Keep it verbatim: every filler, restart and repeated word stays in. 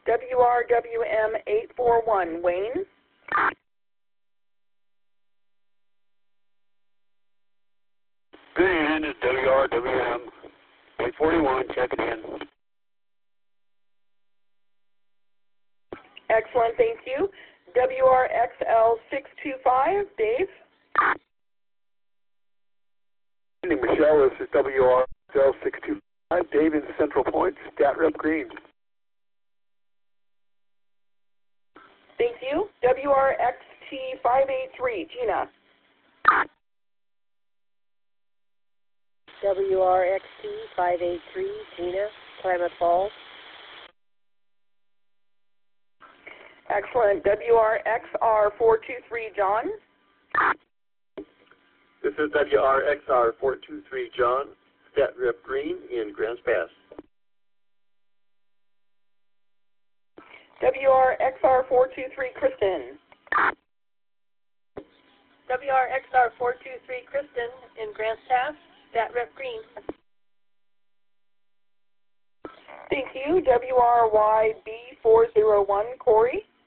W R W M eight four one, Wayne. Good evening, it's W R W M eight forty-one, checking in. Excellent, thank you. W R X L six two five, Dave. Good evening, Michelle, this is W R X L six two five, Dave in Central Point, Stat Rep Green. Thank you. W R X T five eight three, Gina. W R X T five eight three, Gina, Klamath Falls. Excellent. W R X R four two three, John. This is W R X R four two three, John, Stat Rep Green in Grants Pass. W R X R four two three, Kristen. W R X R four two three, Kristen in Grants Pass, Stat Rep Green. Thank you. W R Y B four zero one, Corey.